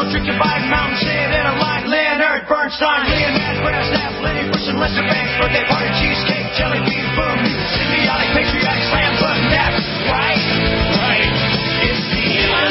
Richard Biden, Mountain Sid, and a light Leonard Bernstein, Leonard Brasnap, Lenny Bruce, and Lester Banks, birthday party, cheesecake, jelly bean, boom, symbiotic, patriotic, slam button, that's right, right. It's the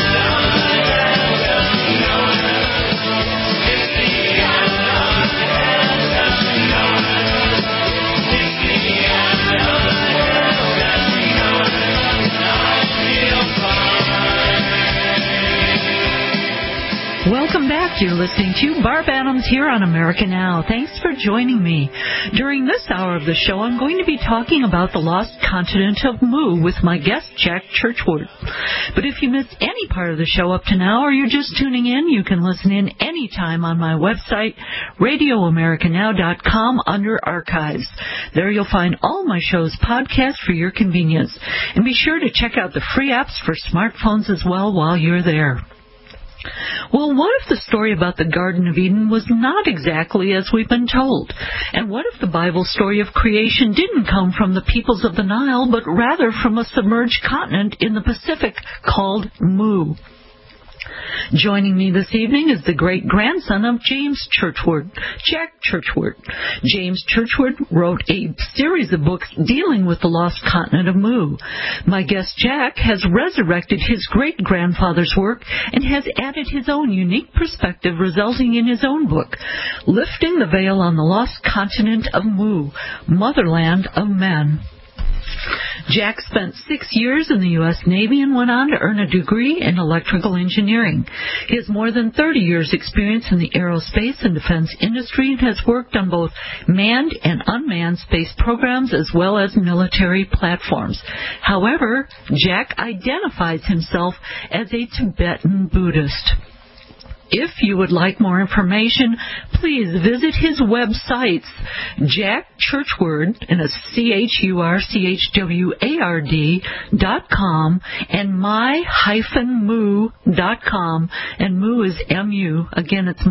Welcome back. You're listening to Barb Adams here on America Now. Thanks for joining me. During this hour of the show, I'm going to be talking about the lost continent of Mu with my guest, Jack Churchward. But if you missed any part of the show up to now, or you're just tuning in, you can listen in anytime on my website, RadioAmericaNow.com, under Archives. There you'll find all my shows podcast for your convenience. And be sure to check out the free apps for smartphones as well while you're there. Well, what if the story about the Garden of Eden was not exactly as we've been told? And what if the Bible story of creation didn't come from the peoples of the Nile, but rather from a submerged continent in the Pacific called Mu? Joining me this evening is the great-grandson of James Churchward, Jack Churchward. James Churchward wrote a series of books dealing with the lost continent of Mu. My guest Jack has resurrected his great-grandfather's work and has added his own unique perspective, resulting in his own book, Lifting the Veil on the Lost Continent of Mu, Motherland of Men. Jack spent 6 years in the U.S. Navy and went on to earn a degree in electrical engineering. He has more than 30 years' experience in the aerospace and defense industry and has worked on both manned and unmanned space programs as well as military platforms. However, Jack identifies himself as a Tibetan Buddhist. If you would like more information, please visit his websites, Jack Churchward, and it's ChurchWard.com, and my-mu.com, and Mu is M-U. Again, it's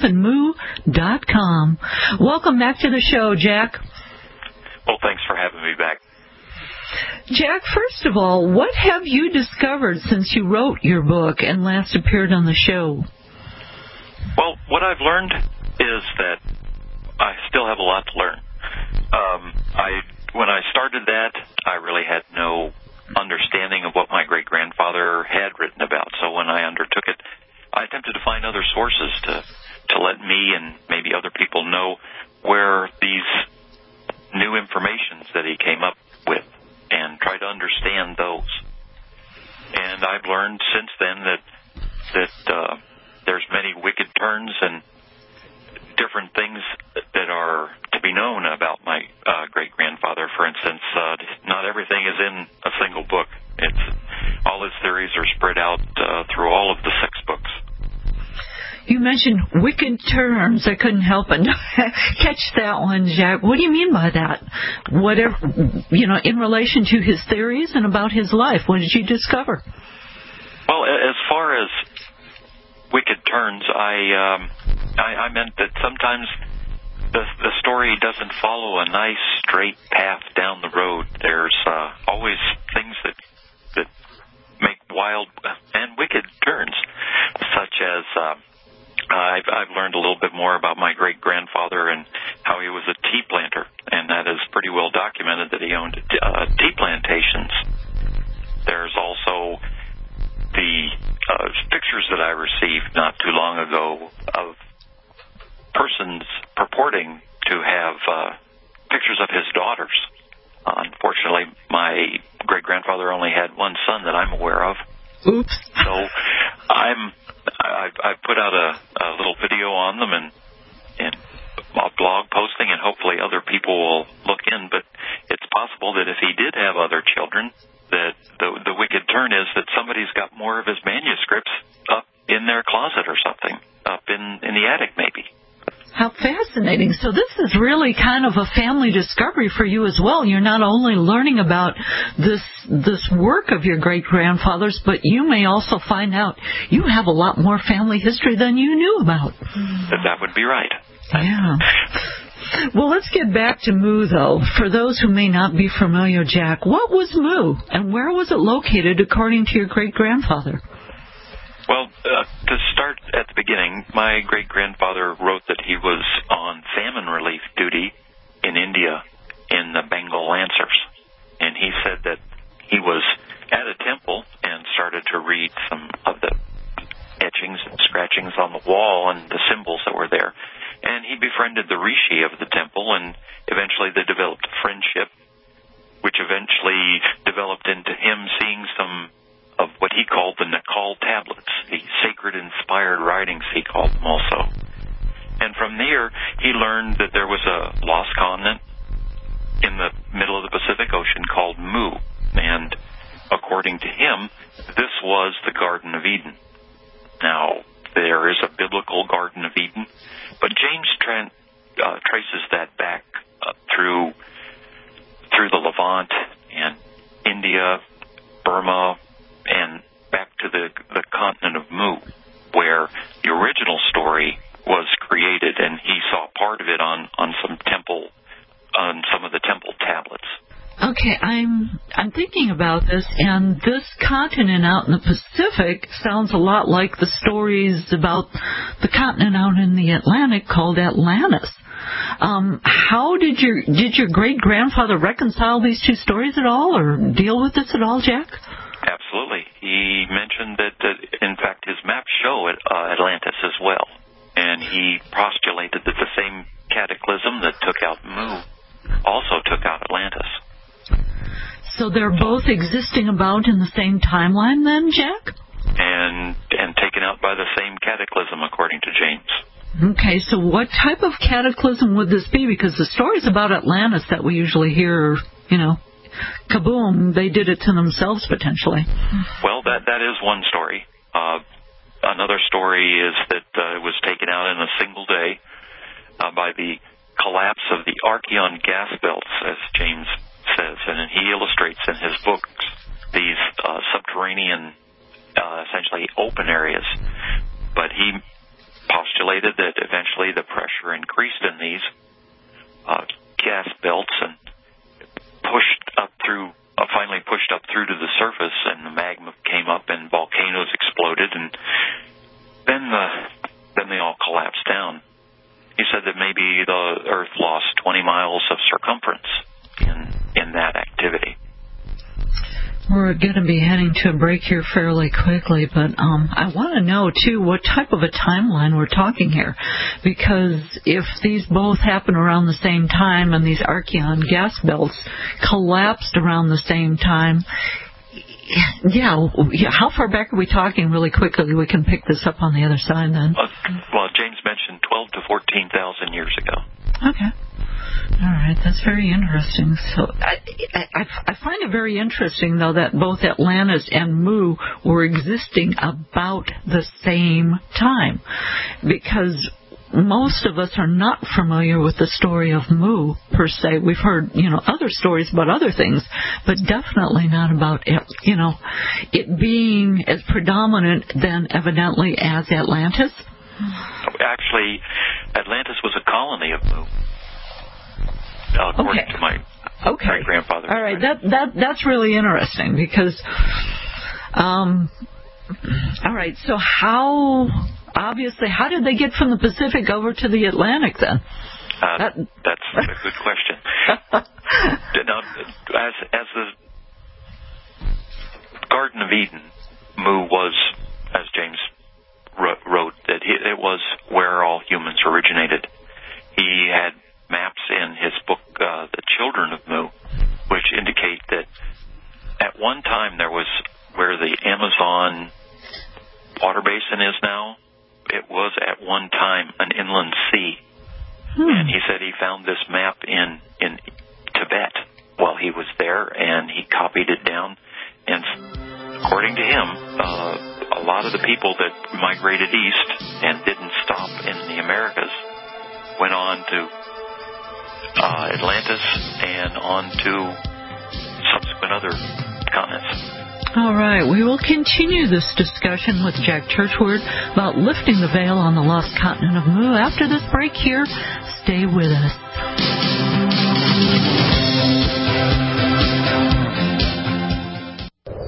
my-mu.com. Welcome back to the show, Jack. Well, thanks for having me back. Jack, first of all, what have you discovered since you wrote your book and last appeared on the show? Well, what I've learned is that I still have a lot to learn. When I started that, I really had no understanding of what my great-grandfather had written about. So when I undertook it, I attempted to find other sources to let me and maybe other people know where these new informations that he came up with and try to understand those. And I've learned since then that there's many wicked turns and different things that are to be known about my great-grandfather. For instance, not everything is in a single book. All his theories are spread out through all of the 6 books. You mentioned wicked turns. I couldn't help but catch that one, Jack. What do you mean by that? Whatever, in relation to his theories and about his life, what did you discover? Well, as far as wicked turns, I meant that sometimes the story doesn't follow a nice straight path down the road. There's always things that make wild and wicked turns, such as I've learned a little bit more about my great-grandfather and how he was a tea planter, and that is pretty well documented that he owned tea plantations. There's also the pictures that I received not too long ago of persons purporting to have pictures of his daughters. Unfortunately, my great-grandfather only had one son that I'm aware of. Oops. So I've put out a little video on them and a blog posting, and hopefully other people will look in. But it's possible that if he did have other children, that the wicked turn is that somebody's got more of his manuscripts up in their closet or something, up in the attic maybe. How fascinating. So this is really kind of a family discovery for you as well. You're not only learning about this work of your great-grandfathers, but you may also find out you have a lot more family history than you knew about. That would be right. Yeah. Well, let's get back to Mu, though. For those who may not be familiar, Jack, what was Mu, and where was it located according to your great-grandfather? Well, to start, at the beginning, my great-grandfather wrote that he was on famine relief duty in India in the Bengal Lancers. And he said that he was at a temple and started to read some of the etchings and scratchings on the wall and the symbols that were there. And he befriended the rishi of the temple, and eventually they developed a friendship, which eventually developed into him seeing some of what he called the Nakal tablets, the sacred inspired writings, he called them also. And from there, he learned that there was a lost continent in the middle of the Pacific Ocean called Mu. And according to him, this was the Garden of Eden. Now, there is a biblical Garden of Eden, but James traces that back through the Levant and India, Burma, and back to the continent of Mu, where the original story was created, and he saw part of it on some of the temple tablets. Okay, I'm thinking about this, and this continent out in the Pacific sounds a lot like the stories about the continent out in the Atlantic called Atlantis. How did your great-grandfather reconcile these two stories at all, or deal with this at all, Jack? Absolutely. He mentioned that, in fact, his maps show Atlantis as well, and he postulated that the same cataclysm that took out Mu also took out Atlantis. So they're both existing about in the same timeline then, Jack? And taken out by the same cataclysm, according to James. Okay, so what type of cataclysm would this be? Because the stories about Atlantis that we usually hear, kaboom, they did it to themselves potentially. Well, that is one story. Another story is that it was taken out in a single day by the collapse of the Archean gas belts, as James says, and he illustrates in his books these subterranean, essentially open areas. But he postulated that eventually the pressure increased in these gas belts and finally pushed up through to the surface, and the magma came up and volcanoes exploded, and then they all collapsed down. He said that maybe the Earth lost 20 miles of circumference in that activity. We're going to be heading to a break here fairly quickly, but I want to know, too, what type of a timeline we're talking here. Because if these both happen around the same time and these Archean gas belts collapsed around the same time, how far back are we talking really quickly? We can pick this up on the other side then. Well, James mentioned 12 to 14,000 years ago. Okay. All right, that's very interesting. So I find it very interesting, though, that both Atlantis and Mu were existing about the same time, because most of us are not familiar with the story of Mu, per se. We've heard, other stories about other things, but definitely not about, it being as predominant then evidently as Atlantis. Actually, Atlantis was a colony of Mu. According to my great-grandfather. All right, that's really interesting because, all right, so how did they get from the Pacific over to the Atlantic then? That's a good question. Now, as the Garden of Eden, Mu was, as James wrote, that it was where all humans originated. He had maps in his book, The Children of Mu, which indicate that at one time there was where the Amazon water basin is now. It was at one time an inland sea. And he said he found this map in Tibet while he was there, and he copied it down. And according to him, a lot of the people that migrated east and didn't stop in the Americas went on to Atlantis and on to subsequent other continents. All right, we will continue this discussion with Jack Churchward about lifting the veil on the lost continent of Mu after this break here. Stay with us.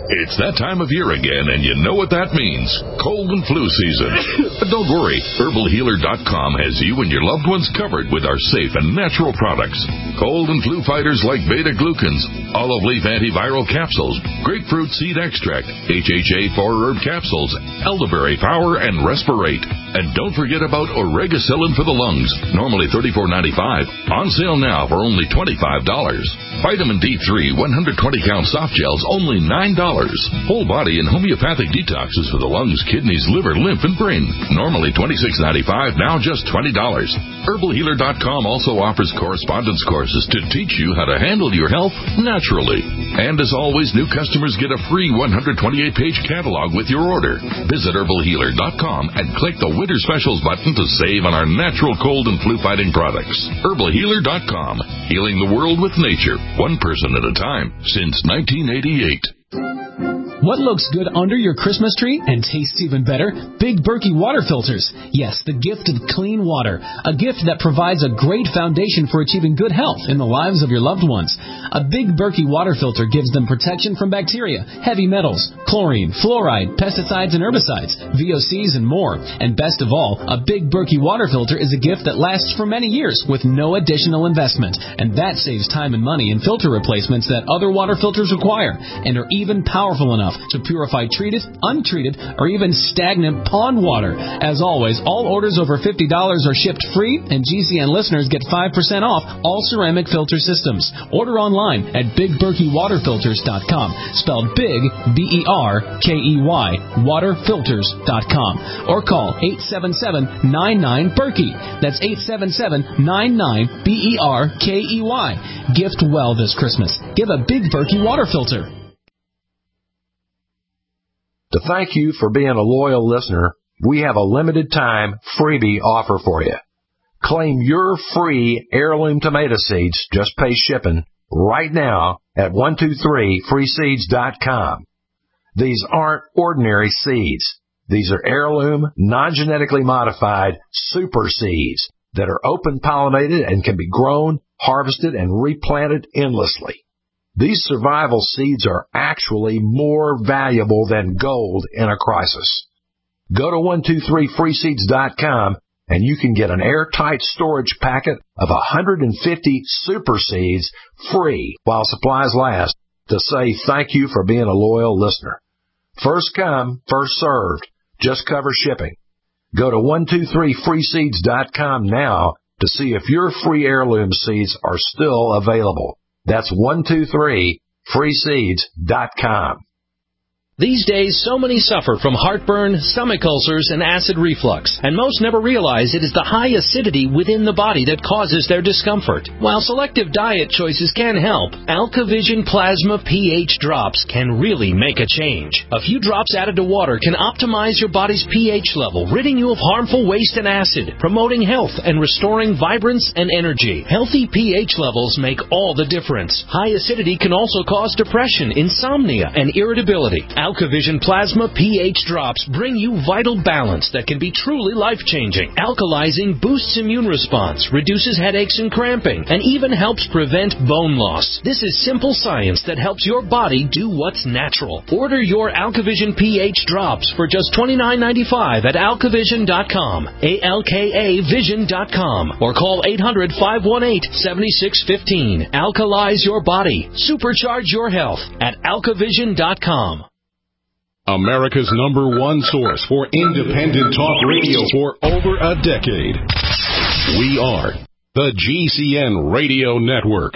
It's that time of year again, and you know what that means. Cold and flu season. But don't worry. HerbalHealer.com has you and your loved ones covered with our safe and natural products. Cold and flu fighters like beta-glucans, olive leaf antiviral capsules, grapefruit seed extract, HHA 4-herb capsules, elderberry power, and Respirate. And don't forget about Oregacillin for the lungs, normally $34.95. On sale now for only $25. Vitamin D3 120-count soft gels, only $9. Whole body and homeopathic detoxes for the lungs, kidneys, liver, lymph, and brain. Normally $26.95, now just $20. HerbalHealer.com also offers correspondence courses to teach you how to handle your health naturally. And as always, new customers get a free 128-page catalog with your order. Visit HerbalHealer.com and click the Winter Specials button to save on our natural cold and flu-fighting products. HerbalHealer.com, healing the world with nature, one person at a time, since 1988. What looks good under your Christmas tree and tastes even better? Big Berkey water filters. Yes, the gift of clean water. A gift that provides a great foundation for achieving good health in the lives of your loved ones. A Big Berkey water filter gives them protection from bacteria, heavy metals, chlorine, fluoride, pesticides and herbicides, VOCs and more. And best of all, a Big Berkey water filter is a gift that lasts for many years with no additional investment. And that saves time and money in filter replacements that other water filters require and are even powerful enough to purify treated, untreated, or even stagnant pond water. As always, all orders over $50 are shipped free, and GCN listeners get 5% off all ceramic filter systems. Order online at BigBerkeyWaterFilters.com, spelled Big, B-E-R-K-E-Y, waterfilters.com, or call 877-99-BERKEY. That's 877-99-BERKEY. Gift well this Christmas. Give a Big Berkey water filter. To thank you for being a loyal listener, we have a limited time freebie offer for you. Claim your free heirloom tomato seeds, just pay shipping, right now at 123freeseeds.com. These aren't ordinary seeds. These are heirloom, non-genetically modified super seeds that are open pollinated and can be grown, harvested, and replanted endlessly. These survival seeds are actually more valuable than gold in a crisis. Go to 123freeseeds.com and you can get an airtight storage packet of 150 super seeds free while supplies last to say thank you for being a loyal listener. First come, first served. Just cover shipping. Go to 123freeseeds.com now to see if your free heirloom seeds are still available. That's 123freeseeds.com. These days, so many suffer from heartburn, stomach ulcers, and acid reflux, and most never realize it is the high acidity within the body that causes their discomfort. While selective diet choices can help, AlkaVision Plasma pH drops can really make a change. A few drops added to water can optimize your body's pH level, ridding you of harmful waste and acid, promoting health and restoring vibrance and energy. Healthy pH levels make all the difference. High acidity can also cause depression, insomnia, and irritability. AlkaVision Plasma pH drops bring you vital balance that can be truly life-changing. Alkalizing boosts immune response, reduces headaches and cramping, and even helps prevent bone loss. This is simple science that helps your body do what's natural. Order your AlkaVision pH drops for just $29.95 at alkavision.com, ALKAvision.com, or call 800-518-7615. Alkalize your body. Supercharge your health at alkavision.com. America's #1 source for independent talk radio for over a decade. We are the GCN Radio Network.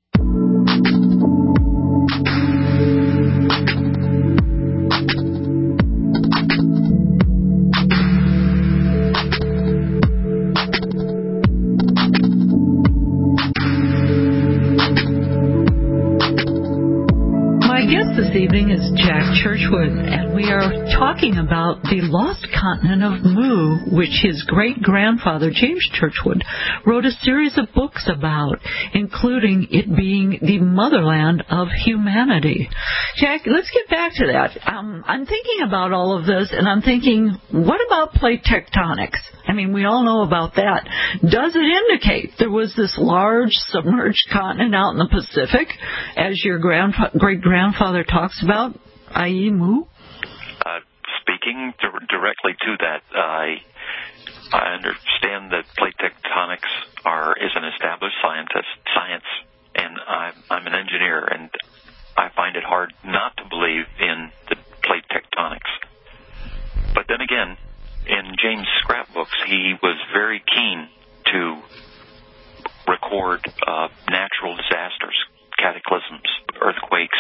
This evening is Jack Churchwood, and we are talking about the lost continent of Mu, which his great-grandfather, James Churchwood, wrote a series of books about, including it being the motherland of humanity. Jack, let's get back to that. I'm thinking about all of this, and I'm thinking, what about plate tectonics? I mean, we all know about that. Does it indicate there was this large submerged continent out in the Pacific, as your great-grandfather talks about? i.e. Mu? Speaking directly to that, I understand that plate tectonics is an established science, and I'm an engineer, and I find it hard not to believe in the plate tectonics. But then again, in James' scrapbooks, he was very keen to record natural disasters, cataclysms, earthquakes,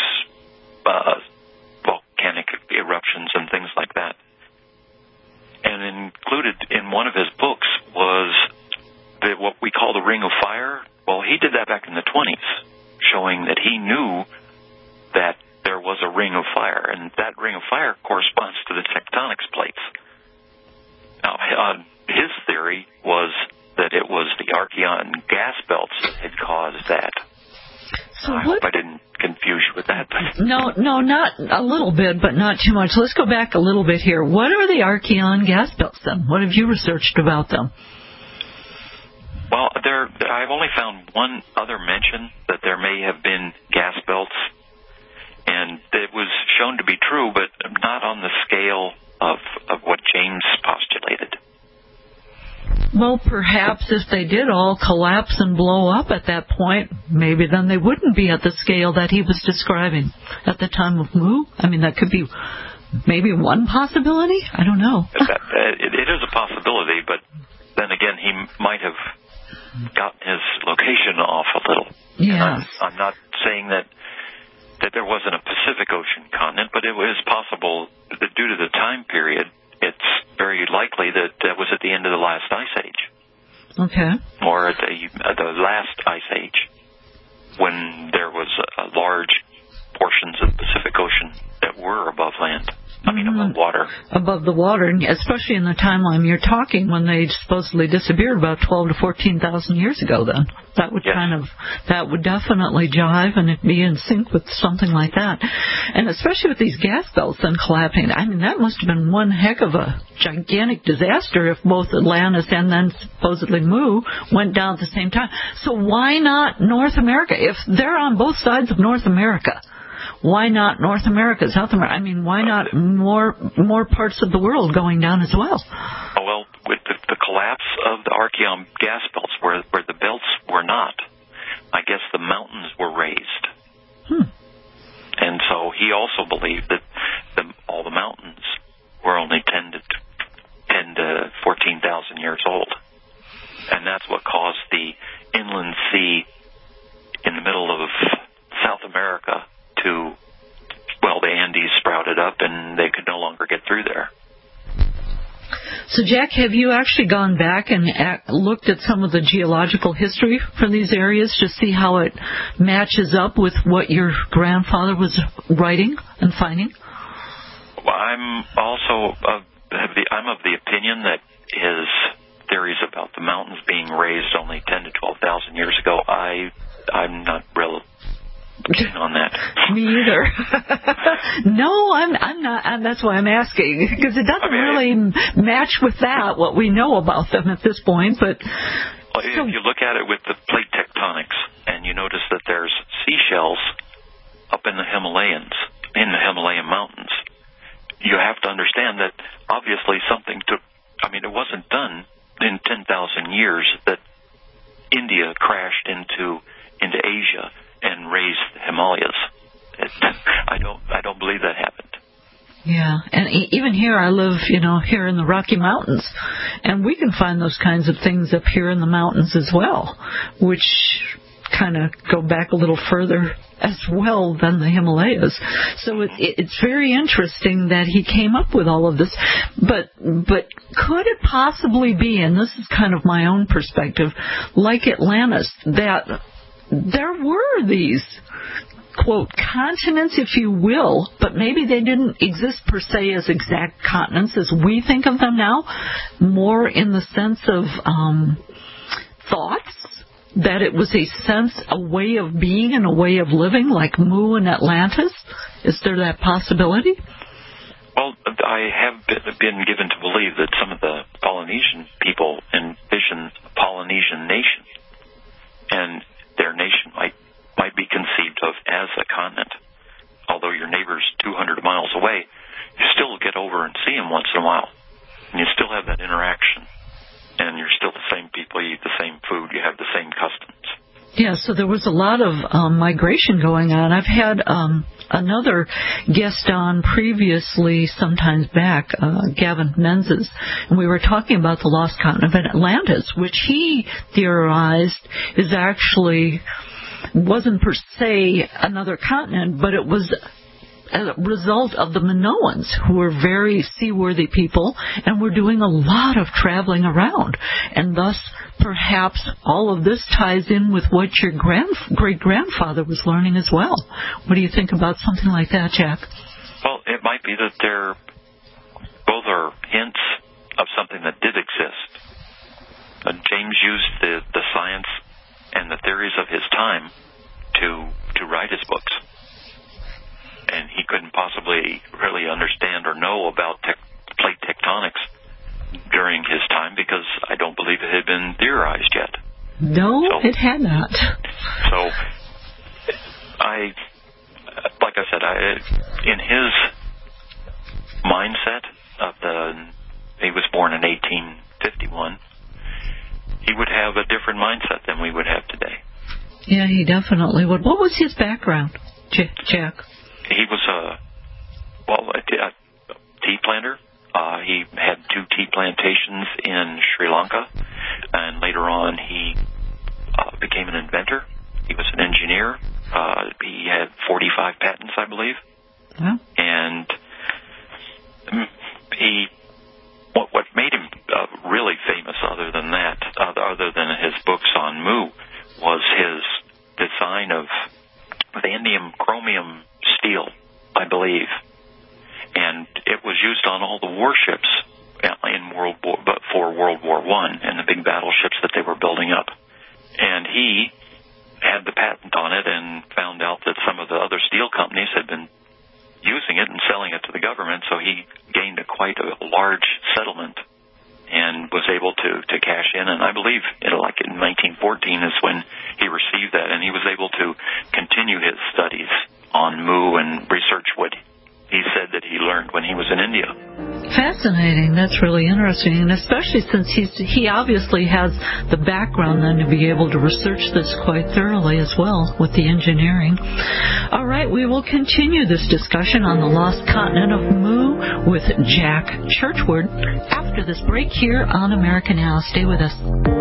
volcanic eruptions, and things like that. And included in one of his books was what we call the Ring of Fire. Well, he did that back in the 20s, showing that he knew that there was a ring of fire, and that ring of fire corresponds to the tectonics plates. Now, his theory was that it was the Archean gas belts that had caused that. So I hope I didn't confuse you with that. No, not a little bit, but not too much. Let's go back a little bit here. What are the Archean gas belts, then? What have you researched about them? Well, I've only found one other mention that there may have been gas belts, and it was shown to be true, but not on the scale of what James postulated. Well, perhaps if they did all collapse and blow up at that point, maybe then they wouldn't be at the scale that he was describing at the time of Mu. I mean, that could be maybe one possibility. I don't know. It is a possibility, but then again, he might have gotten his location off a little. Yeah. I'm not saying that there wasn't a Pacific Ocean continent, but it was possible that due to the time period, it's very likely that that was at the end of the last ice age. Okay. Or at the last ice age, when there was large portions of the Pacific Ocean that were above land. I mean, above water. Above the water, and especially in the timeline you're talking, when they supposedly disappeared about 12 to 14,000 years ago. Then that would that would definitely jive and be in sync with something like that. And especially with these gas belts then collapsing, I mean, that must have been one heck of a gigantic disaster if both Atlantis and then supposedly Mu went down at the same time. So why not North America? If they're on both sides of North America, why not North America, South America? I mean, why not more parts of the world going down as well? Well, with the collapse of the Archean gas belts, where the belts were not, I guess the mountains were raised. And so he also believed that all the mountains were only 10 to 14,000 years old. And that's what caused the inland sea in the middle of South America the Andes sprouted up and they could no longer get through there. So, Jack, have you actually gone back and looked at some of the geological history from these areas to see how it matches up with what your grandfather was writing and finding? Well, I'm also of the opinion that his theories about the mountains being raised only 10 to 12,000 years ago, I'm not real keen on that. Me either. No, I'm not. That's why I'm asking, because it doesn't really match with what we know about them at this point. But if you look at it with the plate tectonics, and you notice that there's seashells up in the Himalayan mountains, you have to understand that obviously something took. I mean, it wasn't done in 10,000 years that India crashed into Asia and raised the Himalayas. I don't believe that happened. Yeah, and even here, I live, here in the Rocky Mountains, and we can find those kinds of things up here in the mountains as well, which kind of go back a little further as well than the Himalayas. So it's very interesting that he came up with all of this. But could it possibly be, and this is kind of my own perspective, like Atlantis, that there were these, quote, continents, if you will, but maybe they didn't exist per se as exact continents as we think of them now, more in the sense of thoughts, that it was a way of being and a way of living, like Mu and Atlantis? Is there that possibility? Well, I have been given to believe that some of the Polynesian people envision a Polynesian nation, and their nation might be conceived of as a continent, although your neighbor's 200 miles away, you still get over and see him once in a while. And you still have that interaction. And you're still the same people, you eat the same food, you have the same customs. Yeah, so there was a lot of migration going on. I've had another guest on previously, sometimes back, Gavin Menzies, and we were talking about the lost continent of Atlantis, which he theorized is actually wasn't per se another continent, but it was a result of the Minoans, who were very seaworthy people and were doing a lot of traveling around. And thus, perhaps all of this ties in with what your great-grandfather was learning as well. What do you think about something like that, Jack? Well, it might be that both are hints of something that did exist. James used the science and the theories of his time to write his books. And he couldn't possibly really understand or know about plate tectonics during his time because I don't believe it had been theorized yet. No, it had not. So, like I said, in his mindset he was born in 1851, he would have a different mindset than we would have today. Yeah, he definitely would. What was his background, Jack? He was a tea planter. He had 2 tea plantations in Sri Lanka, and later on he became an inventor. He was an engineer. He had 45 patents, I believe. Wow. And what made him really famous, other than that, other than his books on Mu, was his design of vanadium chromium steel, I believe, and it was used on all the warships for World War I and the big battleships that they were building up. And he had the patent on it and found out that some of the other steel companies had been using it and selling it to the government, so he gained quite a large settlement and was able to cash in. And I believe in 1914 is when he received that, and he was able to continue his studies on Mu and research what he said that he learned when he was in India. Fascinating. That's really interesting, and especially since he obviously has the background then to be able to research this quite thoroughly as well with the engineering. All right, we will continue this discussion on the lost continent of Mu with Jack Churchward after this break here on America Now. Stay with us.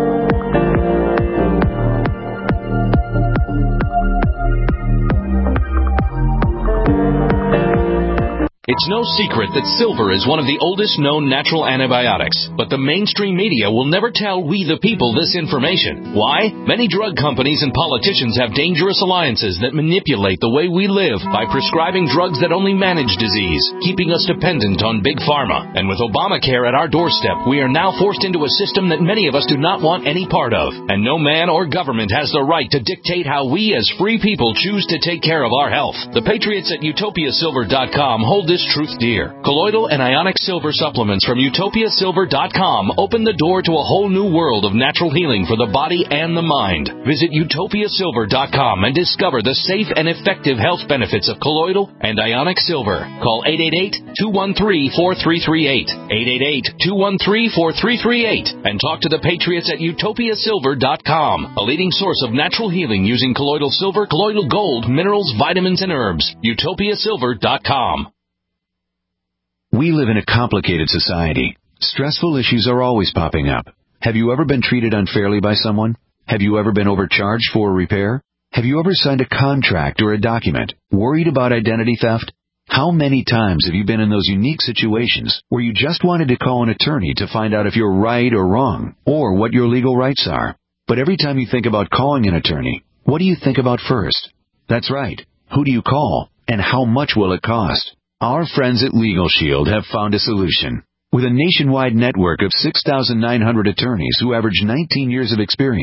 It's no secret that silver is one of the oldest known natural antibiotics, but the mainstream media will never tell we the people this information. Why? Many drug companies and politicians have dangerous alliances that manipulate the way we live by prescribing drugs that only manage disease, keeping us dependent on big pharma. And with Obamacare at our doorstep, we are now forced into a system that many of us do not want any part of. And no man or government has the right to dictate how we as free people choose to take care of our health. The patriots at UtopiaSilver.com hold this truth dear. Colloidal and ionic silver supplements from UtopiaSilver.com open the door to a whole new world of natural healing for the body and the mind. Visit UtopiaSilver.com and discover the safe and effective health benefits of colloidal and ionic silver. Call 888-213-4338. 888-213-4338 and talk to the patriots at UtopiaSilver.com, a leading source of natural healing using colloidal silver, colloidal gold, minerals, vitamins, and herbs. UtopiaSilver.com. We live in a complicated society. Stressful issues are always popping up. Have you ever been treated unfairly by someone? Have you ever been overcharged for a repair? Have you ever signed a contract or a document? Worried about identity theft? How many times have you been in those unique situations where you just wanted to call an attorney to find out if you're right or wrong, or what your legal rights are? But every time you think about calling an attorney, what do you think about first? That's right. Who do you call, and how much will it cost? Our friends at Legal Shield have found a solution. With a nationwide network of 6,900 attorneys who average 19 years of experience,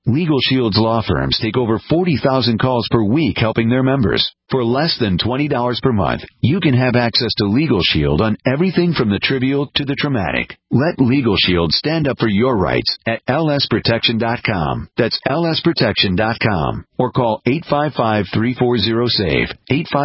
Legal Shield's law firms take over 40,000 calls per week helping their members. For less than $20 per month, you can have access to Legal Shield on everything from the trivial to the traumatic. Let Legal Shield stand up for your rights at lsprotection.com. That's lsprotection.com. Or call 855-340-SAVE,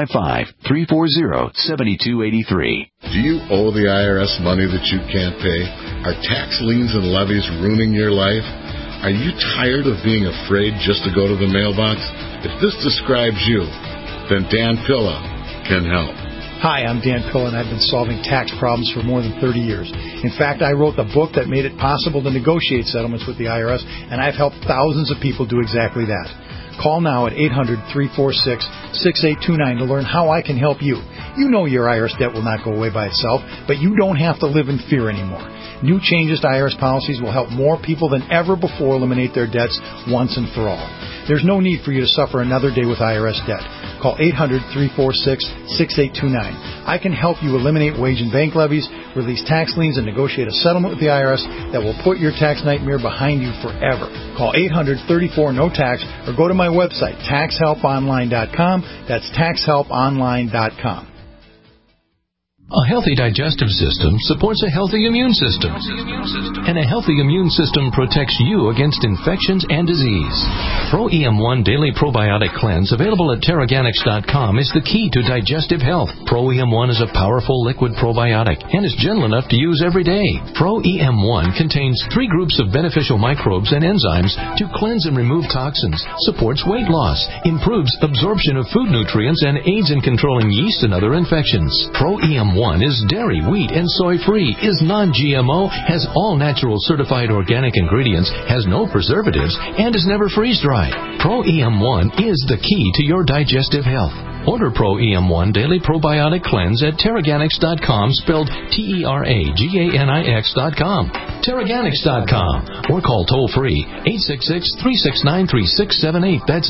855-340-7283. Do you owe the IRS money that you can't pay? Are tax liens and levies ruining your life? Are you tired of being afraid just to go to the mailbox? If this describes you, then Dan Pilla can help. Hi, I'm Dan Pilla, and I've been solving tax problems for more than 30 years. In fact, I wrote the book that made it possible to negotiate settlements with the IRS, and I've helped thousands of people do exactly that. Call now at 800-346-6829 to learn how I can help you. You know your IRS debt will not go away by itself, but you don't have to live in fear anymore. New changes to IRS policies will help more people than ever before eliminate their debts once and for all. There's no need for you to suffer another day with IRS debt. Call 800-346-6829. I can help you eliminate wage and bank levies, release tax liens, and negotiate a settlement with the IRS that will put your tax nightmare behind you forever. Call 800-34-NO-TAX or go to my website, taxhelponline.com. That's taxhelponline.com. A healthy digestive system supports a healthy immune system. And a healthy immune system protects you against infections and disease. Pro EM1 Daily Probiotic Cleanse, available at Teraganix.com, is the key to digestive health. Pro EM1 is a powerful liquid probiotic and is gentle enough to use every day. Pro EM1 contains 3 groups of beneficial microbes and enzymes to cleanse and remove toxins, supports weight loss, improves absorption of food nutrients, and aids in controlling yeast and other infections. Pro EM1 is dairy, wheat, and soy-free, is non-GMO, has all natural certified organic ingredients, has no preservatives, and is never freeze-dried. Pro EM1 is the key to your digestive health. Order Pro EM1 Daily Probiotic Cleanse at Teraganix.com, spelled Teraganix.com. Teraganix.com. Or call toll-free 866-369-3678. That's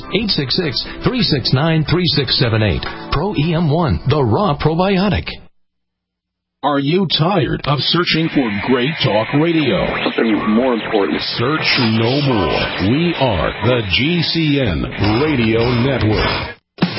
866-369-3678. Pro EM1, the raw probiotic. Are you tired of searching for great talk radio? Something more important. Search no more. We are the GCN Radio Network.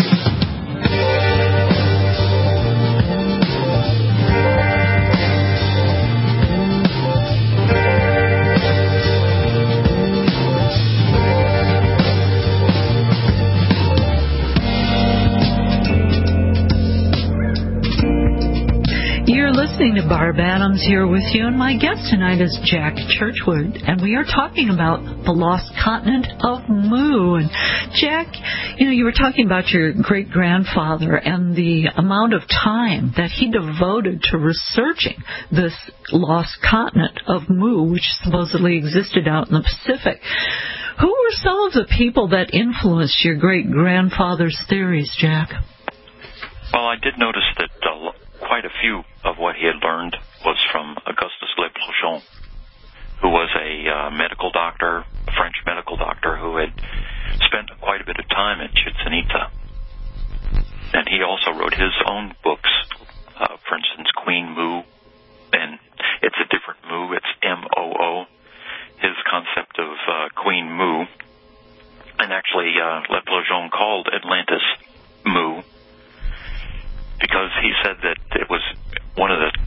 Listening to Barb Adams here with you, and my guest tonight is Jack Churchwood, and we are talking about the lost continent of Mu. And Jack, you were talking about your great-grandfather and the amount of time that he devoted to researching this lost continent of Mu, which supposedly existed out in the Pacific. Who were some of the people that influenced your great-grandfather's theories, Jack? Well, I did notice that quite a few of what he had learned was from Augustus Le Plongeon, who was a medical doctor, a French medical doctor who had spent quite a bit of time at Chichen Itza. And he also wrote his own books, for instance, Queen Mu, and it's a different Mu, it's M-O-O, his concept of Queen Mu. And actually, Le Plongeon called Atlantis Mu, because he said that it was one of the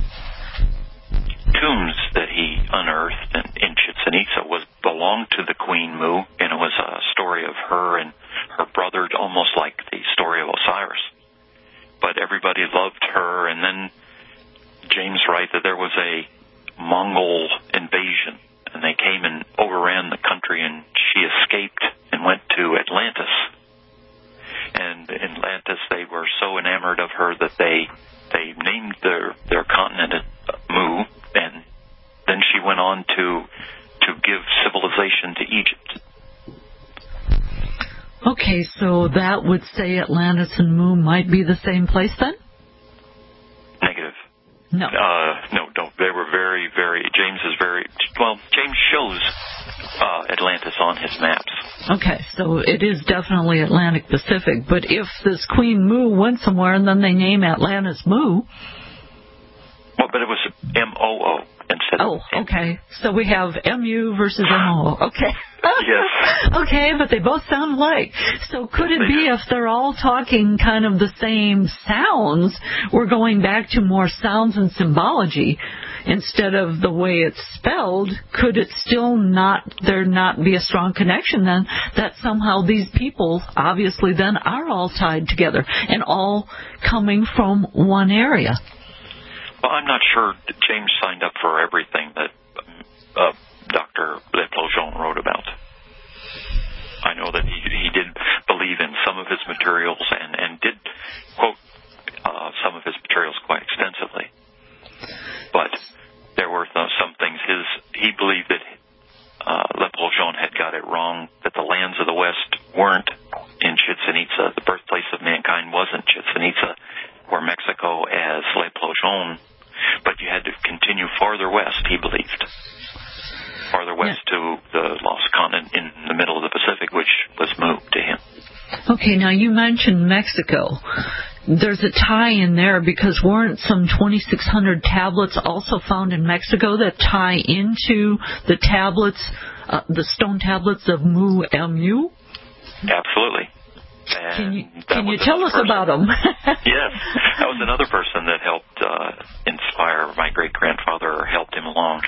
tombs that he unearthed in Chichen Itza belonged to the Queen Mu, and it was a story of her and her brother, almost like the story of Osiris. But everybody loved her, and then James writes that there was a Mongol invasion, and they came and overran the country, and she escaped and went to Atlantis. And in Atlantis, they were so enamored of her that they named their continent Mu, and then she went on to give civilization to Egypt. Okay, so that would say Atlantis and Mu might be the same place then? Negative. No. No. They were very, very... James shows Atlantis on his maps. Okay, so it is definitely Atlantic Pacific, but if this Queen Mu went somewhere and then they name Atlantis Mu... Well, but it was M-O-O. instead of... Okay. So we have MU versus MO. Okay. Yes. Okay, but they both sound alike. So could it be if they're all talking kind of the same sounds, we're going back to more sounds and symbology instead of the way it's spelled? Could it still not be a strong connection then, that somehow these people obviously then are all tied together and all coming from one area? Well, I'm not sure that James signed up for everything that Dr. Le Plongeon wrote about. I know that he did believe in some of his materials and did quote some of his materials quite extensively. But there were some things he believed that Le Plongeon had got it wrong, that the lands of the West weren't in Chichen Itza. The birthplace of mankind wasn't Chichen Itza or Mexico as Le Plongeon, but you had to continue farther west, he believed. Farther west to the lost continent in the middle of the Pacific, which was moved to him. Okay, now you mentioned Mexico. There's a tie in there because weren't some 2,600 tablets also found in Mexico that tie into the tablets, the stone tablets of Mu. Absolutely. Can you tell us about them? Yes, that was another person that helped inspire my great-grandfather, or helped him along.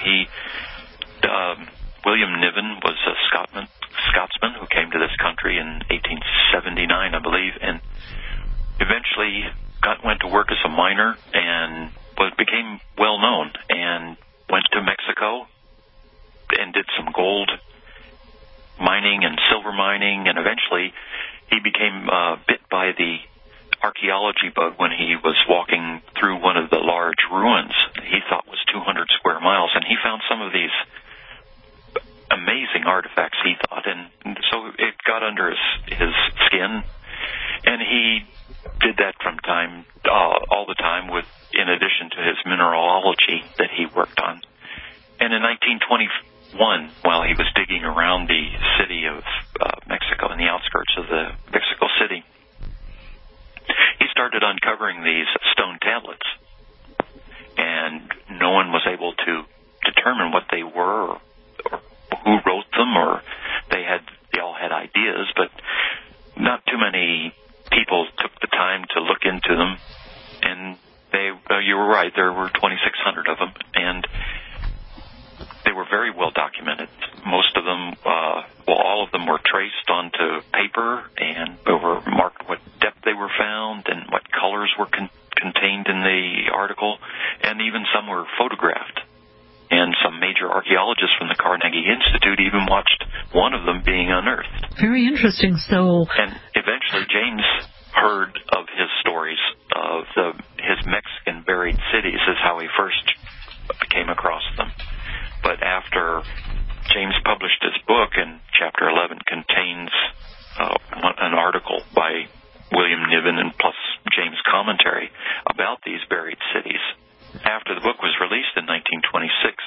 William Niven was a Scotsman who came to this country in 1879, I believe, and eventually went to work as a miner and became well known, and went to Mexico and did some gold mining and silver mining, and eventually he became bit by the archaeology bug when he was walking through one of the large ruins he thought was 200 square miles, and he found some of these amazing artifacts, he thought, and so it got under his skin, and he did that from all the time, in addition to his mineralogy that he worked on. And in 1921, while he was digging around the city of Mexico, in the outskirts of the Mexico City, he started uncovering these stone tablets, and no one was able to determine what they were or who wrote them, or they all had ideas, but not too many people took the time to look into them. And you were right, there were 2,600 of them, and they were very well documented. Most of them, all of them were traced onto paper, and they were marked what depth they were found and what colors were contained in the article, and even some were photographed. And some major archaeologists from the Carnegie Institute even watched one of them being unearthed. Very interesting. And eventually James heard of his stories of his Mexican buried cities, is how he first came across them. But after James published his book, and Chapter 11 contains an article by William Niven and plus James' commentary about these buried cities. After the book was released in 1926,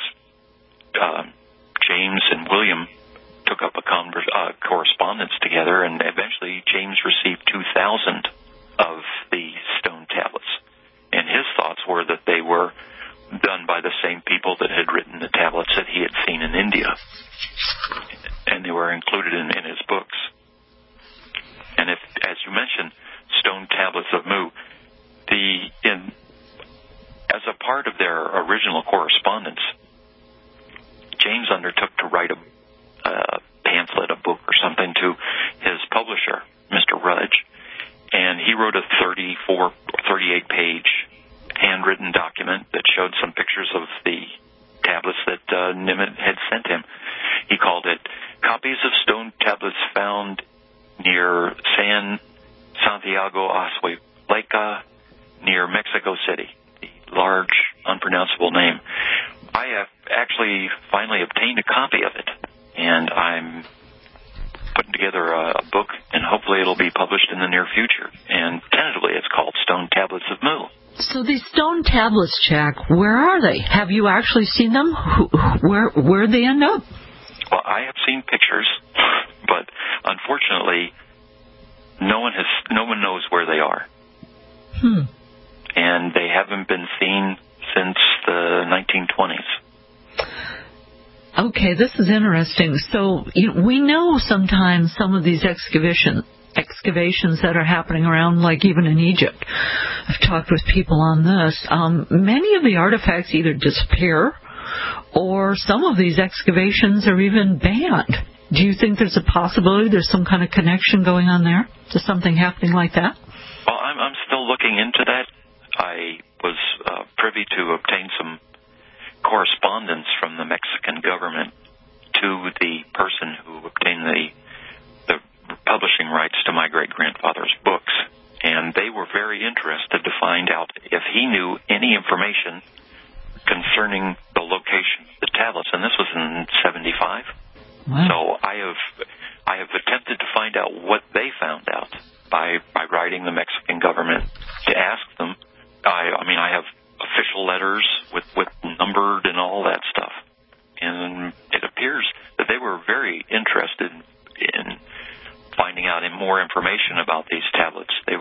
James and William took up a correspondence together, and eventually James received 2,000 of the stone tablets. And his thoughts were that they were done by the same people that had written the tablets that he had seen in India. And they were included in his books. And as you mentioned, stone tablets of Mu, as a part of their original correspondence, James undertook to write a pamphlet, a book or something, to his publisher, Mr. Rudge, and he wrote a 34 or 38-page handwritten document that showed some pictures of the tablets that Niven had sent him. He called it Copies of Stone Tablets Found Near San Santiago Azhueca, near Mexico City. Large, unpronounceable name. I have actually finally obtained a copy of it, and I'm putting together a book, and hopefully it'll be published in the near future. And tentatively, it's called Stone Tablets of Mu. So these stone tablets, Jack, where are they? Have you actually seen them? Where'd they end up? Well, I have seen pictures, but unfortunately, no one knows where they are. And they haven't been seen since the 1920s. Okay, this is interesting. So we know sometimes some of these excavations that are happening around, like even in Egypt. I've talked with people on this. Many of the artifacts either disappear or some of these excavations are even banned. Do you think there's a possibility there's some kind of connection going on there to something happening like that? Well, I'm still looking into that. I was privy to obtain some correspondence from the Mexican government to the person who obtained the publishing rights to my great-grandfather's books, and they were very interested to find out if he knew any information concerning the location of the tablets, and this was in 75. Wow. So I have attempted to find out what they found out by writing the Mexican government to ask them. I have official letters with numbered and all that stuff, and it appears that they were very interested in finding out more information about these tablets. They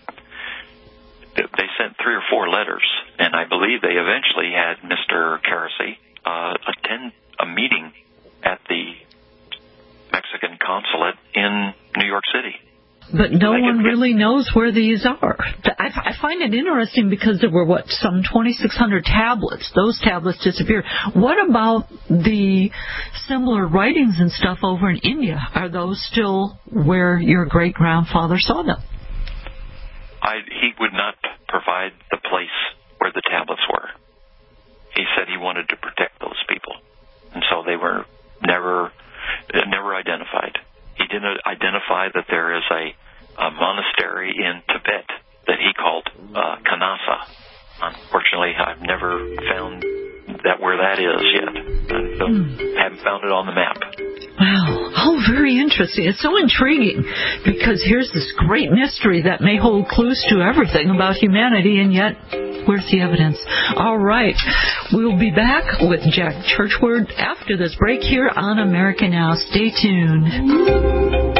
sent 3 or 4 letters, and I believe they eventually had Mr. Carasy attend a meeting at the Mexican consulate in New York City. But no one really knows where these are. I find it interesting because there were, some 2,600 tablets. Those tablets disappeared. What about the similar writings and stuff over in India? Are those still where your great-grandfather saw them? He would not provide the place where the tablets were. He said he wanted to protect those people, and so they were never identified. He didn't identify that there is a monastery in Tibet that he called Kanasa. Unfortunately, I've never found where that is yet. I haven't found it on the map. Wow. Oh, very interesting. It's so intriguing because here's this great mystery that may hold clues to everything about humanity, and yet where's the evidence? All right. We'll be back with Jack Churchward after this break here on America Now. Stay tuned.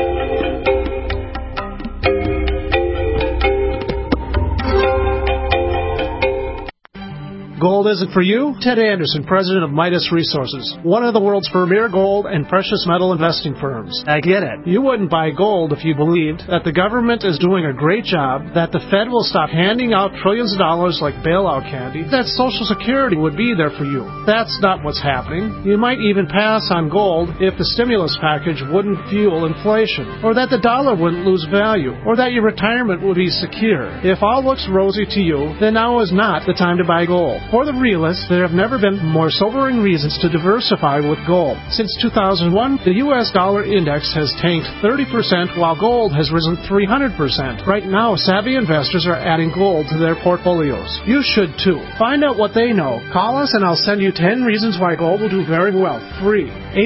Gold isn't for you? Ted Anderson, president of Midas Resources, one of the world's premier gold and precious metal investing firms. I get it. You wouldn't buy gold if you believed that the government is doing a great job, that the Fed will stop handing out trillions of dollars like bailout candy, that Social Security would be there for you. That's not what's happening. You might even pass on gold if the stimulus package wouldn't fuel inflation, or that the dollar wouldn't lose value, or that your retirement would be secure. If all looks rosy to you, then now is not the time to buy gold. For the realists, there have never been more sobering reasons to diversify with gold. Since 2001, the U.S. dollar index has tanked 30%, while gold has risen 300%. Right now, savvy investors are adding gold to their portfolios. You should too. Find out what they know. Call us and I'll send you 10 reasons why gold will do very well. Free.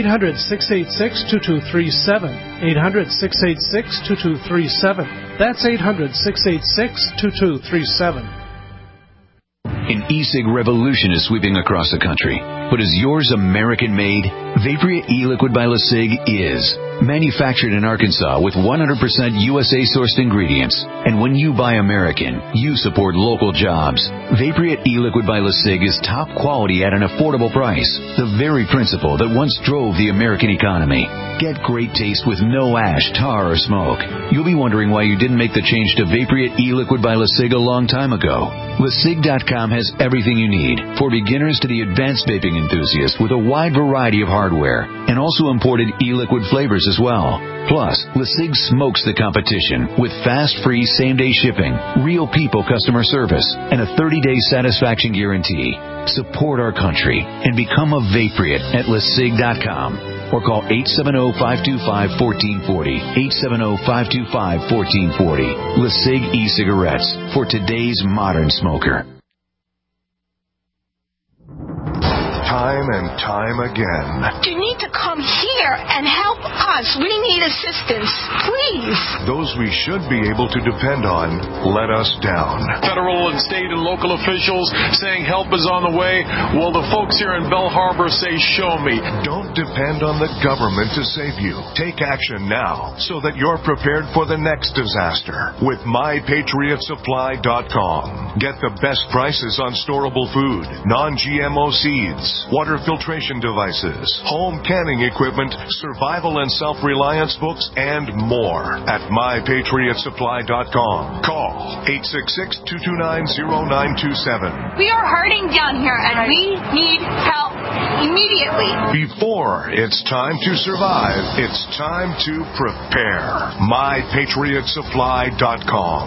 800-686-2237. 800-686-2237. That's 800-686-2237. An e-cig revolution is sweeping across the country. But is yours American-made? Vaporia e-liquid by LeSig is. Manufactured in Arkansas with 100% USA-sourced ingredients. And when you buy American, you support local jobs. Vaporia e-liquid by LeSig is top quality at an affordable price. The very principle that once drove the American economy. Get great taste with no ash, tar, or smoke. You'll be wondering why you didn't make the change to Vaporia e-liquid by LeSig a long time ago. LeSig.com has everything you need, for beginners to the advanced vaping enthusiast, with a wide variety of hardware, and also imported e-liquid flavors as well. Plus, LeSig smokes the competition with fast, free, same-day shipping, real people customer service, and a 30-day satisfaction guarantee. Support our country and become a Vaporeate at LeSig.com. Or call 870-525-1440. 870-525-1440. LeSig e-cigarettes for today's modern smoker. Time and time again. You need to come here and help us. We need assistance, please. Those we should be able to depend on let us down. Federal and state and local officials saying help is on the way. Well, the folks here in Bell Harbor say, show me. Don't depend on the government to save you. Take action now so that you're prepared for the next disaster with MyPatriotSupply.com. Get the best prices on storable food, non-GMO seeds, water filtration devices, home canning equipment, survival and self-reliance books, and more at MyPatriotSupply.com. Call 866-229-0927. We are hurting down here, and we need help immediately. Before it's time to survive, it's time to prepare. MyPatriotSupply.com.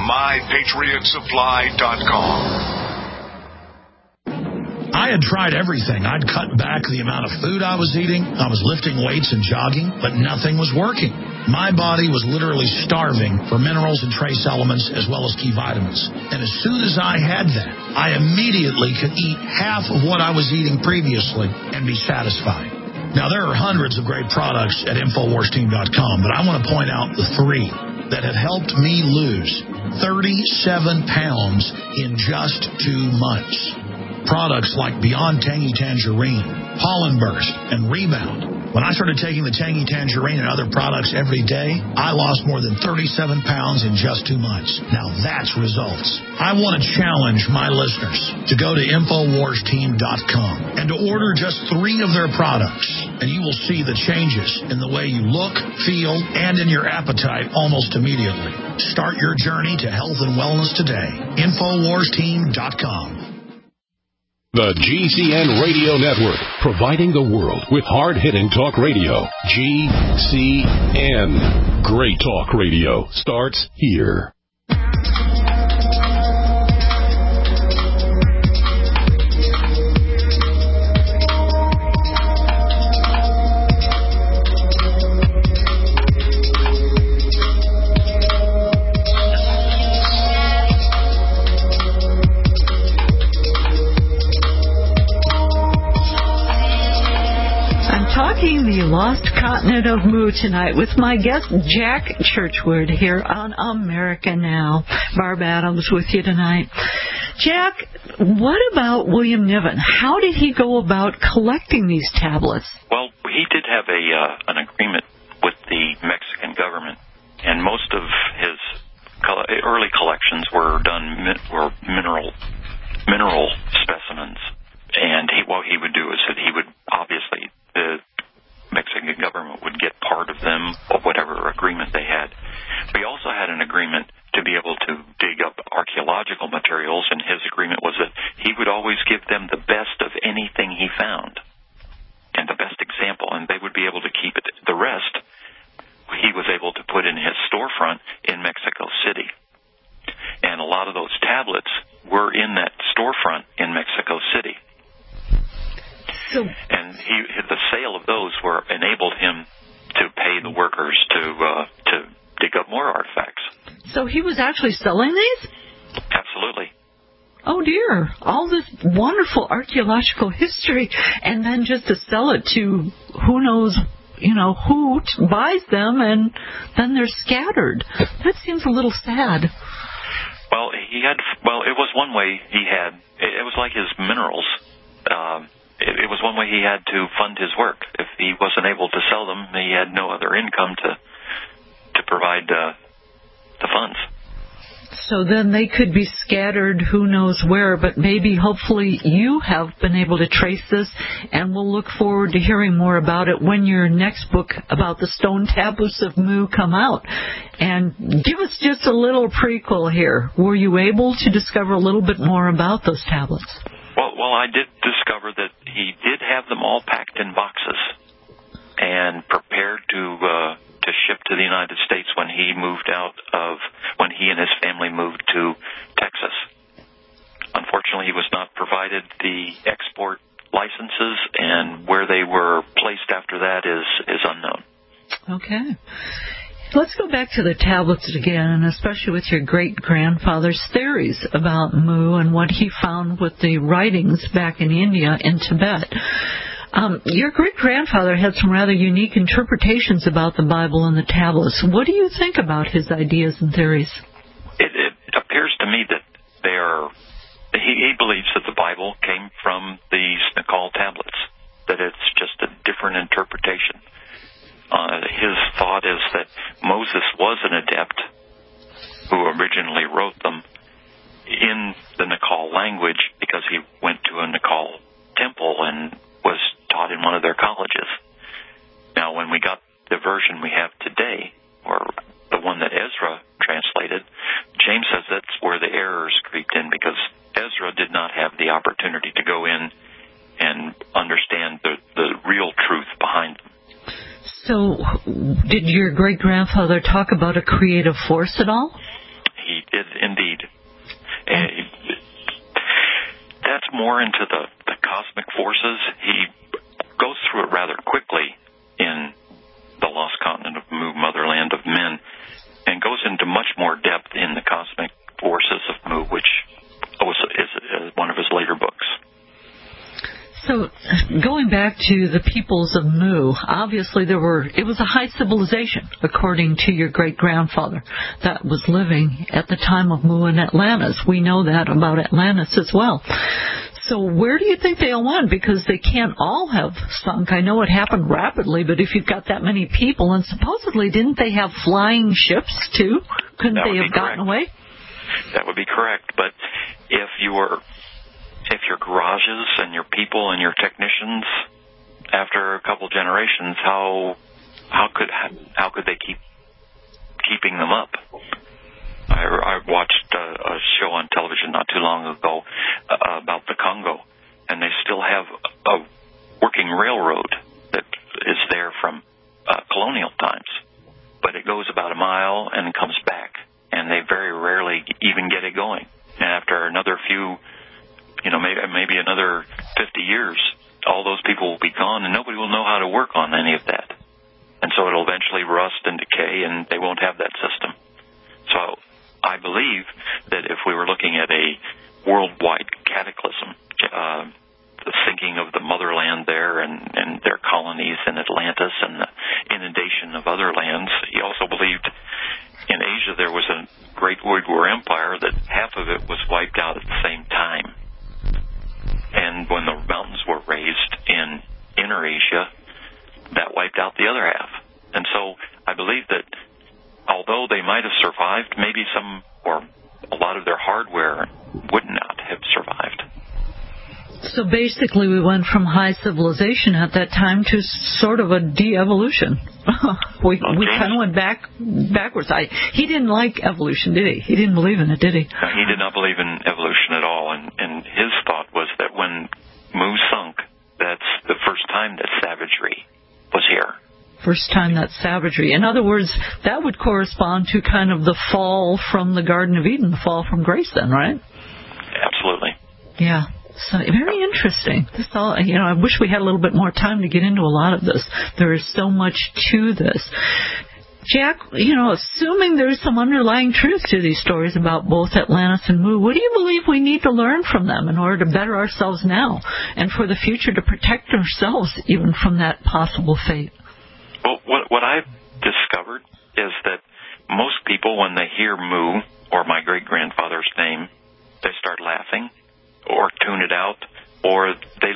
MyPatriotSupply.com. I had tried everything. I'd cut back the amount of food I was eating. I was lifting weights and jogging, but nothing was working. My body was literally starving for minerals and trace elements as well as key vitamins. And as soon as I had that, I immediately could eat half of what I was eating previously and be satisfied. Now, there are hundreds of great products at InfoWarsTeam.com, but I want to point out the 3 that have helped me lose 37 pounds in just 2 months. Products like Beyond Tangy Tangerine, Pollen Burst, and Rebound. When I started taking the Tangy Tangerine and other products every day, I lost more than 37 pounds in just 2 months. Now that's results. I want to challenge my listeners to go to InfoWarsTeam.com and to order just 3 of their products, and you will see the changes in the way you look, feel, and in your appetite almost immediately. Start your journey to health and wellness today. InfoWarsTeam.com. The GCN Radio Network, providing the world with hard-hitting talk radio. GCN. Great talk radio starts here. The Lost Continent of Mu tonight with my guest Jack Churchward here on America Now. Barb Adams with you tonight. Jack, what about William Niven? How did he go about collecting these tablets? Well, he did have an agreement with the Mexican government, and most of his early collections were mineral specimens. And what he would do is that he would obviously the Mexican government would get part of them or whatever agreement they had. But he also had an agreement to be able to dig up archaeological materials, and his agreement was that he would always give them the best of anything he found and the best example, and they would be able to keep it. The rest he was able to put in his storefront in Mexico City. And a lot of those tablets were in that storefront in Mexico City. And the sale of those enabled him to pay the workers to dig up more artifacts. So he was actually selling these? Absolutely. Oh dear, all this wonderful archaeological history, and then just to sell it to who knows, who buys them, and then they're scattered. That seems a little sad. Well, it was one way he had. It was like his minerals. It was one way he had to fund his work. If he wasn't able to sell them, he had no other income to provide the funds. So then they could be scattered who knows where, but maybe hopefully you have been able to trace this, and we'll look forward to hearing more about it when your next book about the stone tablets of Mu come out. And give us just a little prequel here. Were you able to discover a little bit more about those tablets? Well, I did discover that he did have them all packed in boxes and prepared to ship to the United States when he and his family moved to Texas. Unfortunately, he was not provided the export licenses, and where they were placed after that is unknown. Okay. Let's go back to the tablets again, and especially with your great-grandfather's theories about Mu and what he found with the writings back in India and Tibet. Your great-grandfather had some rather unique interpretations about the Bible and the tablets. What do you think about his ideas and theories? It appears to me that he believes that the Bible came from these Naqal tablets. that it's just a different interpretation. His thought is that Moses was an adept who originally wrote them in the Naqal language because he went to a Naqal temple and was taught in one of their colleges. Now, when we got the version we have today, or the one that Ezra translated, James says that's where the errors creeped in, because Ezra did not have the opportunity to go in and understand the real truth behind them. So, did your great-grandfather talk about a creative force at all? He did indeed. That's more into the cosmic forces. He goes through it rather quickly in The Lost Continent of Mu, Motherland of Men, and goes into much more depth in the cosmic forces of Mu, which is one of his later books. So, going back to the peoples of Mu, obviously it was a high civilization, according to your great-grandfather, that was living at the time of Mu and Atlantis. We know that about Atlantis as well. So where do you think they all went? Because they can't all have sunk. I know it happened rapidly, but if you've got that many people, and supposedly didn't they have flying ships too? Couldn't they have gotten away? That would be correct. But if your garages and your people and your technicians, after a couple generations, how could they keeping them up? I watched a show on television not too long ago about the Congo, and they still have a working railroad that is there from colonial times, but it goes about a mile and comes back, and they very rarely even get it going. And after another few, maybe another 50 years, all those people will be gone, and nobody will know how to work on any of that. And so it'll eventually rust and decay, and they won't have that system. So I believe that if we were looking at a worldwide cataclysm, the sinking of the motherland there and their colonies in Atlantis and the inundation of other lands, he also believed in Asia there was a great Uyghur empire that half of it was wiped out at the same time. And when the mountains were raised in Inner Asia, that wiped out the other half. And so I believe that although they might have survived, maybe some or a lot of their hardware would not have survived. So basically we went from high civilization at that time to sort of a de-evolution. we kind of went backwards. He didn't like evolution, did he? He didn't believe in it, did he? No, he did not believe in evolution at all. And his thought was that when Mu sunk, that's the first time that savagery was here. First time that savagery. In other words, that would correspond to kind of the fall from the Garden of Eden, the fall from grace then, right? Absolutely. Yeah. So very interesting. This all, I wish we had a little bit more time to get into a lot of this. There is so much to this. Jack, assuming there's some underlying truth to these stories about both Atlantis and Mu, what do you believe we need to learn from them in order to better ourselves now and for the future to protect ourselves even from that possible fate? Well, what I've discovered is that most people, when they hear Mu or my great-grandfather's name, they start laughing or tune it out, or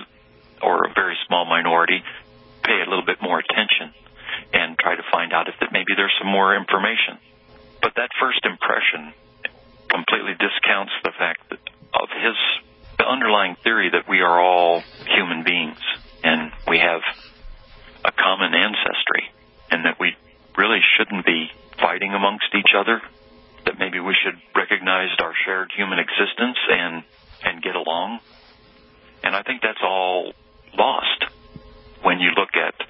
a very small minority pay a little bit more attention and try to find out if maybe there's some more information. But that first impression completely discounts the fact of the underlying theory that we are all human beings and we have a common ancestry, and that we really shouldn't be fighting amongst each other, that maybe we should recognize our shared human existence and get along. And I think that's all lost when you look at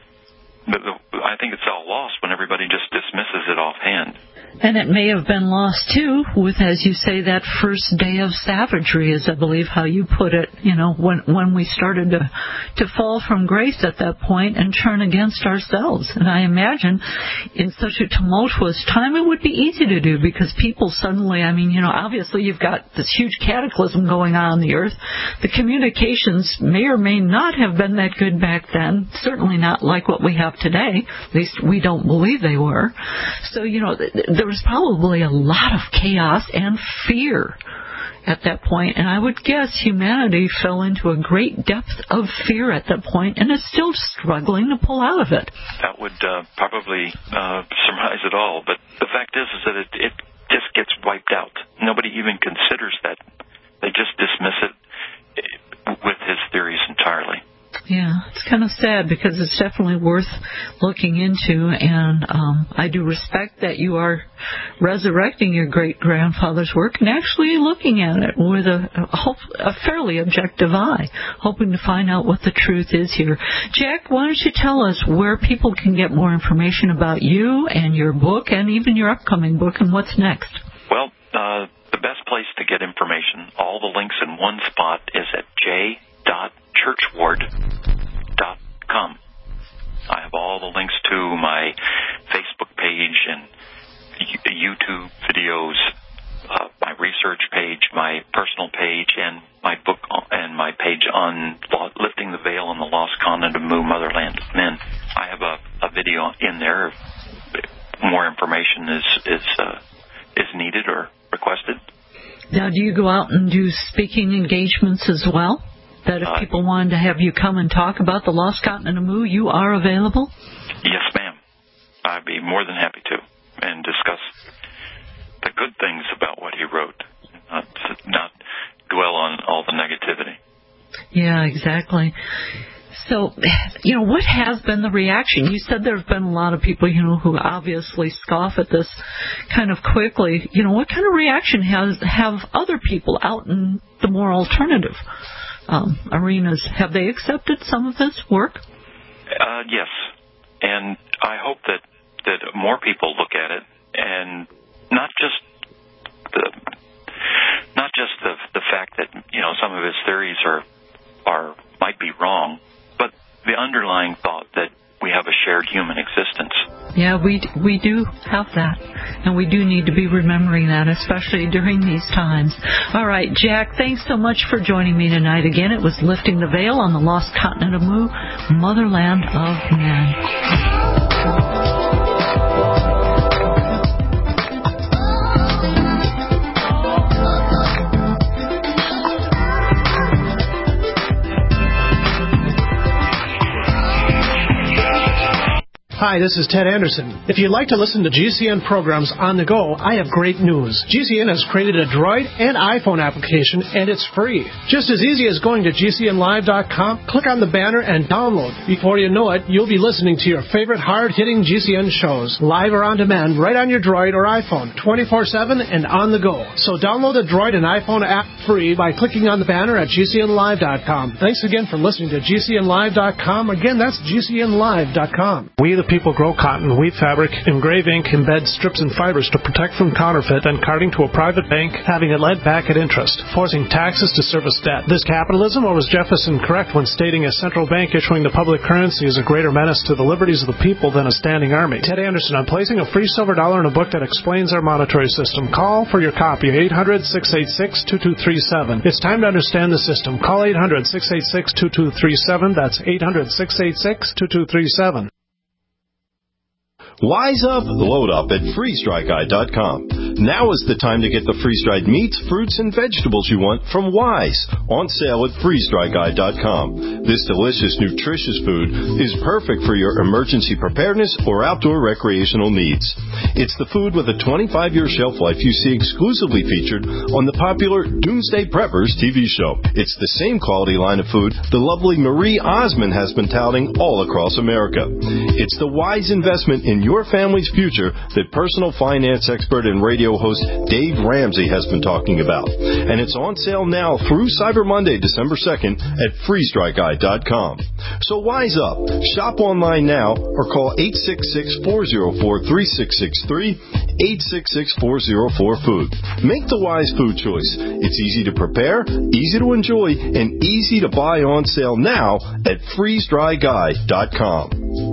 I think it's all lost when everybody just dismisses it offhand. And it may have been lost, too, with, as you say, that first day of savagery, is I believe how you put it, when we started to fall from grace at that point and turn against ourselves. And I imagine in such a tumultuous time it would be easy to do, because people suddenly, obviously you've got this huge cataclysm going on the earth. The communications may or may not have been that good back then, certainly not like what we have today. At least we don't believe they were. So, there was probably a lot of chaos and fear at that point, and I would guess humanity fell into a great depth of fear at that point and is still struggling to pull out of it. That would probably surmise it all, but the fact is that it just gets wiped out. Nobody even considers that. They just dismiss it with his theories entirely. Yeah, it's kind of sad because it's definitely worth looking into, and I do respect that you are resurrecting your great-grandfather's work and actually looking at it with a fairly objective eye, hoping to find out what the truth is here. Jack, why don't you tell us where people can get more information about you and your book and even your upcoming book and what's next? Well, the best place to get information, all the links in one spot, is at j.churchward.com. I have all the links to my Facebook page and YouTube videos, my research page, my personal page, and my book and my page on lifting the veil on the lost continent of Mu, Motherland of Men. I have a video in there. More information is needed or requested. Now, do you go out and do speaking engagements as well? That if people wanted to have you come and talk about the lost continent of Mu, you are available? Yes, ma'am. I'd be more than happy to, and discuss the good things about what he wrote, not dwell on all the negativity. Yeah, exactly. So, what has been the reaction? You said there have been a lot of people, who obviously scoff at this kind of quickly. What kind of reaction have other people out in the more alternative arenas? Have they accepted some of this work? Yes, and I hope that more people look at it, and not just the fact that some of his theories are might be wrong, but the underlying thought that we have a shared human existence. Yeah, we do have that, and we do need to be remembering that, especially during these times. All right, Jack, thanks so much for joining me tonight again. It was Lifting the Veil on the Lost Continent of Mu, Motherland of Men. Hi, this is Ted Anderson. If you'd like to listen to GCN programs on the go, I have great news. GCN has created a Droid and iPhone application, and it's free. Just as easy as going to GCNlive.com, click on the banner, and download. Before you know it, you'll be listening to your favorite hard-hitting GCN shows, live or on demand, right on your Droid or iPhone, 24/7 and on the go. So download the Droid and iPhone app free by clicking on the banner at GCNlive.com. Thanks again for listening to GCNlive.com. Again, that's GCNlive.com. We, the people, grow cotton, weave fabric, engrave ink, embed strips and fibers to protect from counterfeit and carting to a private bank, having it lent back at interest, forcing taxes to service debt. This capitalism, or was Jefferson correct when stating a central bank issuing the public currency is a greater menace to the liberties of the people than a standing army? Ted Anderson, I'm placing a free silver dollar in a book that explains our monetary system. Call for your copy, 800-686-2237. It's time to understand the system. Call 800-686-2237. That's 800-686-2237. Wise up, load up at freestrikeeye.com. Now is the time to get the freeze-dried meats, fruits, and vegetables you want from Wise, on sale at freestrikeeye.com. This delicious, nutritious food is perfect for your emergency preparedness or outdoor recreational needs. It's the food with a 25-year shelf life you see exclusively featured on the popular Doomsday Preppers TV show. It's the same quality line of food the lovely Marie Osmond has been touting all across America. It's the wise investment in your family's future that personal finance expert and radio host Dave Ramsey has been talking about. And it's on sale now through Cyber Monday, December 2nd at freestrikeeye.com. So wise up. Shop online now or call 866-404-3663, 866-404-FOOD. Make the wise food choice. It's easy to prepare, easy to enjoy, and easy to buy on sale now at freezedryguy.com.